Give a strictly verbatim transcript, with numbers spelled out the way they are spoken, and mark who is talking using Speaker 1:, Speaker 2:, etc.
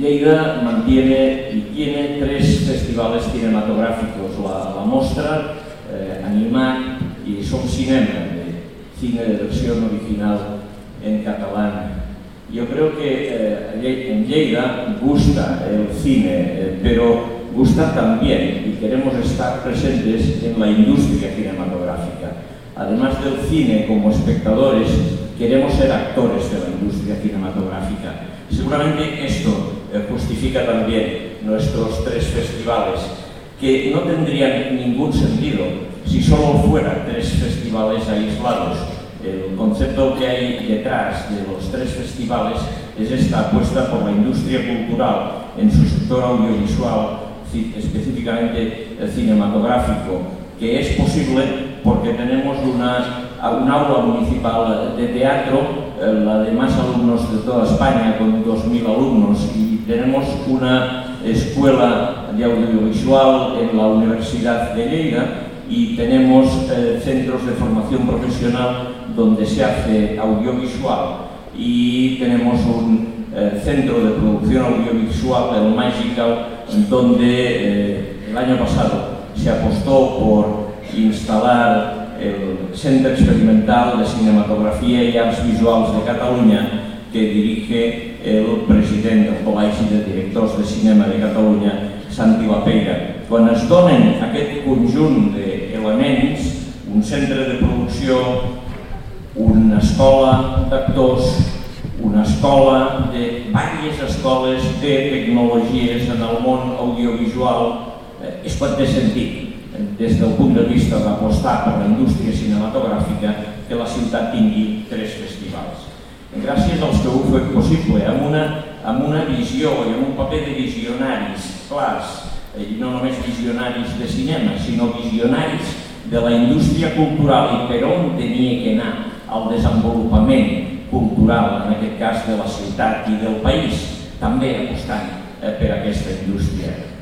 Speaker 1: Lleida mantiene y tiene tres festivales cinematográficos, la, la Mostra, eh, Animac y Som Cinema, de cine de versión original en catalán. Yo creo que eh, en Lleida gusta el cine, eh, pero gusta también y queremos estar presentes en la industria cinematográfica. Además del cine, como espectadores, queremos ser actores de la industria cinematográfica. Seguramente esto eh, justifica también nuestros tres festivales, que no tendrían ningún sentido si solo fueran tres festivales aislados. El concepto que hay detrás de los tres festivales es esta apuesta por la industria cultural en su sector audiovisual, específicamente cinematográfico, que es posible porque tenemos una, un aula municipal de teatro, la de más alumnos de toda España, con dos mil alumnos, y tenemos una escuela de audiovisual en la Universidad de Lleida y tenemos eh, centros de formación profesional donde se hace audiovisual, y tenemos un eh, centro de producción audiovisual, el Magical, donde eh, el año pasado se apostó por instalar el Centre Experimental de Cinematografia i Arts Visuals de Catalunya, que dirige el president del Col·legi de Directors de Cinema de Catalunya, Santi Lapeira. Quan es donen aquest conjunt d'elements, un centre de producció, una escola d'actors, una escola de diverses escoles de tecnologies en el món audiovisual, es pot té sentit, des del punt de vista d'apostar per la indústria cinematogràfica, que la ciutat tingui tres festivals. Gràcies als que ho heu fet possible, amb una, amb una visió i amb un paper de visionaris clars, i no només visionaris de cinema, sinó visionaris de la indústria cultural i per on tenia que anar el desenvolupament cultural, en aquest cas de la ciutat i del país, també apostant per aquesta indústria.